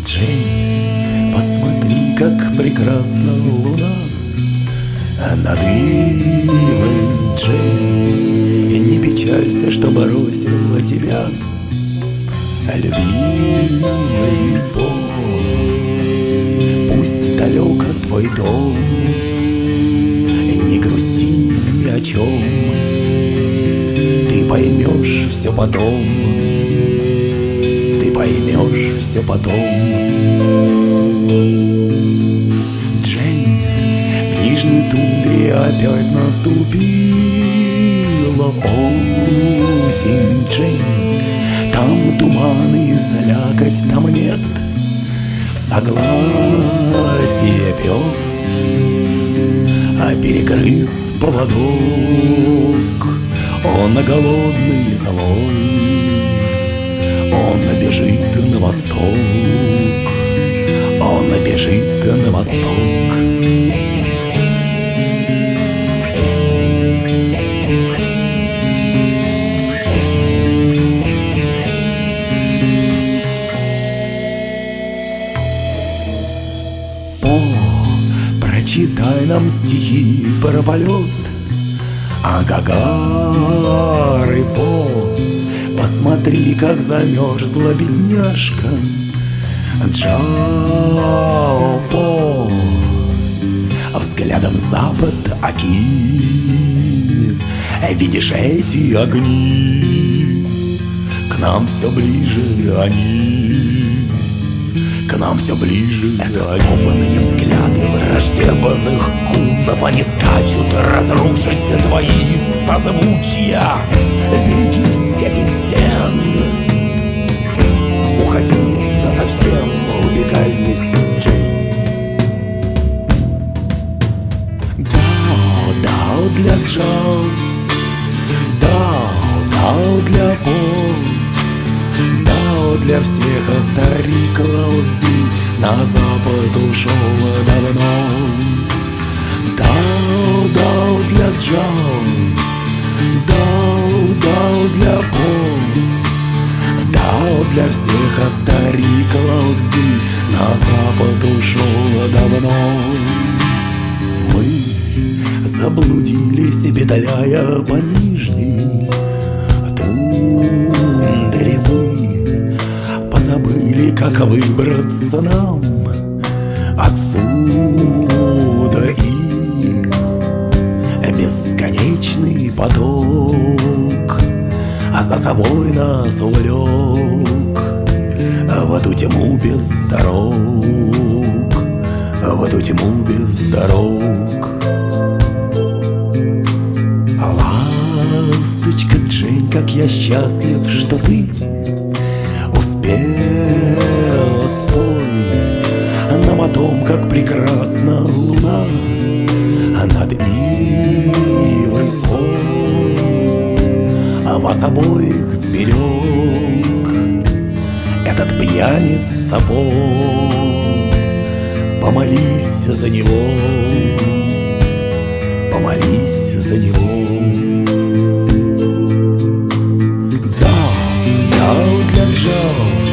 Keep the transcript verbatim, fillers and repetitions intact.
Джейн, посмотри, как прекрасна луна над ивой, Джейн, и не печалься, что бросила тебя любимый Бог. Пусть далеко твой дом, не грусти ни о чем, ты поймешь все потом, ты поймешь все потом. Джейн, в нижней тундре опять наступила осень, Джейн, там туманы, слякоть, там нет согласия пес, а перегрыз поводок, он голодный и злой, он бежит на восток, он бежит на восток. Читай нам стихи про полет, а Гагары По. Посмотри, как замерзла бедняжка Джао По. А взглядом запад окинь, видишь эти огни, к нам все ближе они, к нам все ближе. Это сломанные взгляды враждебных гуннов, они скачут разрушить твои созвучья. Берегись этих стен, уходи насовсем, убегай вместе с Джейн. Дао, дао для Джао, дао, дао для По, дао для всех, а старик Лао Цзи на запад ушел давно. Дао, дао для Джао, дао, дао для По, дао для всех, а старик Лао Цзи на запад ушел давно. Мы заблудились, петляя по нижней тундре, мы позабыли, как выбраться нам отсюда, и бесконечный поток а за собой нас увлек в эту тьму без дорог, в эту тьму без дорог. Ласточка Джейн, как я счастлив, что ты успела, спой нам о том, как прекрасна луна над ивой По. А вас обоих сберег этот пьяница По. Помолись за него, помолись за него. Дао, дао для Джао,